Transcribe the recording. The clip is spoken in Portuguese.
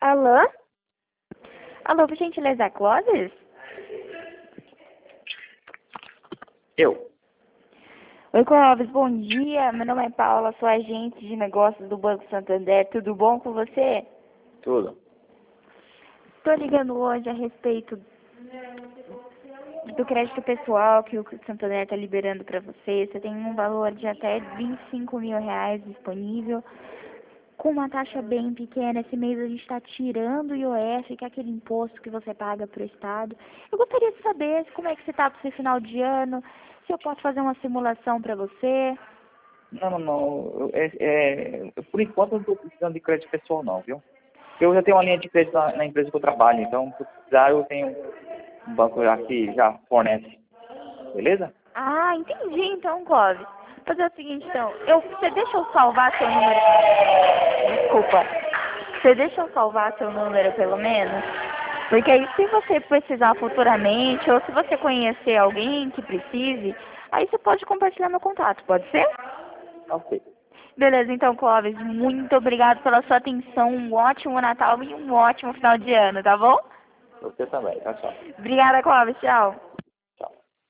Alô? Alô, por gentileza, Clóvis? Eu. Oi, Clóvis, bom dia. Meu nome é Paula, sou agente de negócios do Banco Santander. Tudo bom com você? Tudo. Estou ligando hoje a respeito do crédito pessoal que o Santander está liberando para você. Você tem um valor de até R$ 25.000 disponível, com uma taxa bem pequena. Esse mês a gente está tirando o IOF, que é aquele imposto que você paga para o Estado. Eu gostaria de saber como é que você está para esse final de ano, se eu posso fazer uma simulação para você. Não. Por enquanto eu não estou precisando de crédito pessoal não, viu? Eu já tenho uma linha de crédito na empresa que eu trabalho, então se precisar eu tenho um banco já que já fornece. Beleza? Ah, entendi então, Clóvis. Vou fazer o seguinte então, você deixa eu salvar seu número. Desculpa. Você deixa eu salvar seu número pelo menos? Porque aí se você precisar futuramente, ou se você conhecer alguém que precise, aí você pode compartilhar meu contato, pode ser? Ok. Beleza, então, Clóvis, muito obrigado pela sua atenção, um ótimo Natal e um ótimo final de ano, tá bom? Você também. Tchau, tchau. Obrigada, Clóvis, tchau.